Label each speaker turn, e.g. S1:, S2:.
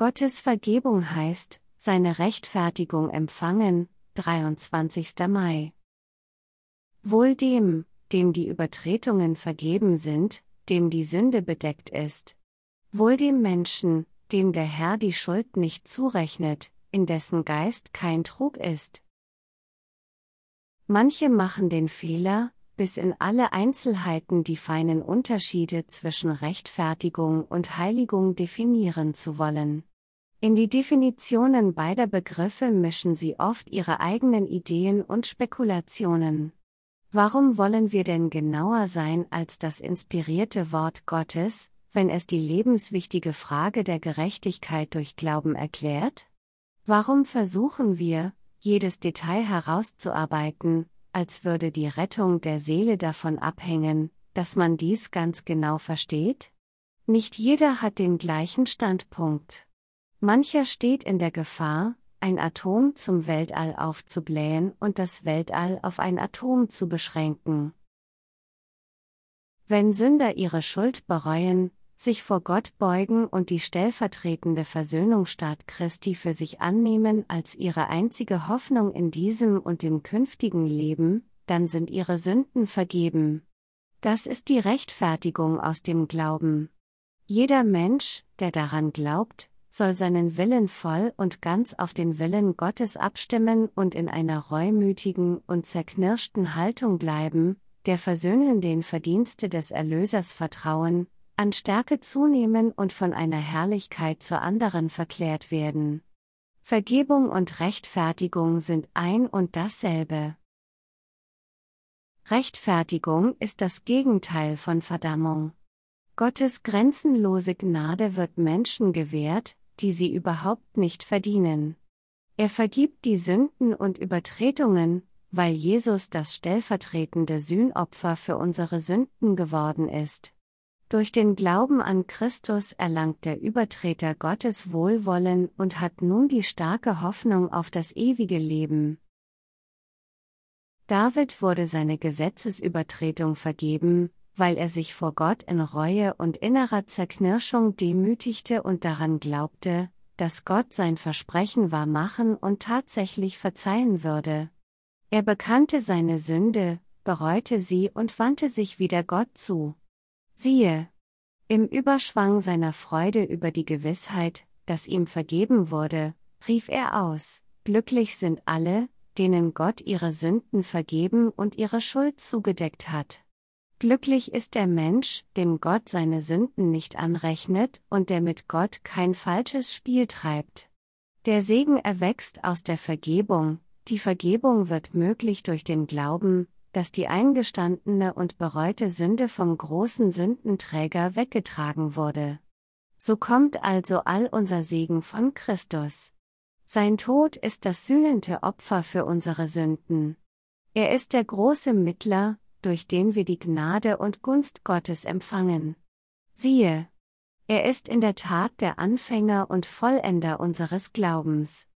S1: Gottes Vergebung heißt, seine Rechtfertigung empfangen, 23. Mai. Wohl dem, dem die Übertretungen vergeben sind, dem die Sünde bedeckt ist. Wohl dem Menschen, dem der Herr die Schuld nicht zurechnet, in dessen Geist kein Trug ist. Manche machen den Fehler, bis in alle Einzelheiten die feinen Unterschiede zwischen Rechtfertigung und Heiligung definieren zu wollen. In die Definitionen beider Begriffe mischen sie oft ihre eigenen Ideen und Spekulationen. Warum wollen wir denn genauer sein als das inspirierte Wort Gottes, wenn es die lebenswichtige Frage der Gerechtigkeit durch Glauben erklärt? Warum versuchen wir, jedes Detail herauszuarbeiten, als würde die Rettung der Seele davon abhängen, dass man dies ganz genau versteht? Nicht jeder hat den gleichen Standpunkt. Mancher steht in der Gefahr, ein Atom zum Weltall aufzublähen und das Weltall auf ein Atom zu beschränken. Wenn Sünder ihre Schuld bereuen, sich vor Gott beugen und die stellvertretende Versöhnungstat Christi für sich annehmen als ihre einzige Hoffnung in diesem und dem künftigen Leben, dann sind ihre Sünden vergeben. Das ist die Rechtfertigung aus dem Glauben. Jeder Mensch, der daran glaubt, soll seinen Willen voll und ganz auf den Willen Gottes abstimmen und in einer reumütigen und zerknirschten Haltung bleiben, der versöhnenden Verdienste des Erlösers vertrauen, an Stärke zunehmen und von einer Herrlichkeit zur anderen verklärt werden. Vergebung und Rechtfertigung sind ein und dasselbe. Rechtfertigung ist das Gegenteil von Verdammung. Gottes grenzenlose Gnade wird Menschen gewährt, die sie überhaupt nicht verdienen. Er vergibt die Sünden und Übertretungen, weil Jesus das stellvertretende Sühnopfer für unsere Sünden geworden ist. Durch den Glauben an Christus erlangt der Übertreter Gottes Wohlwollen und hat nun die starke Hoffnung auf das ewige Leben. David wurde seine Gesetzesübertretung vergeben, weil er sich vor Gott in Reue und innerer Zerknirschung demütigte und daran glaubte, dass Gott sein Versprechen wahr machen und tatsächlich verzeihen würde. Er bekannte seine Sünde, bereute sie und wandte sich wieder Gott zu. Siehe! Im Überschwang seiner Freude über die Gewissheit, dass ihm vergeben wurde, rief er aus: Glücklich sind alle, denen Gott ihre Sünden vergeben und ihre Schuld zugedeckt hat. Glücklich ist der Mensch, dem Gott seine Sünden nicht anrechnet und der mit Gott kein falsches Spiel treibt. Der Segen erwächst aus der Vergebung, die Vergebung wird möglich durch den Glauben, dass die eingestandene und bereute Sünde vom großen Sündenträger weggetragen wurde. So kommt also all unser Segen von Christus. Sein Tod ist das sühnende Opfer für unsere Sünden. Er ist der große Mittler, durch den wir die Gnade und Gunst Gottes empfangen. Siehe! Er ist in der Tat der Anfänger und Vollender unseres Glaubens.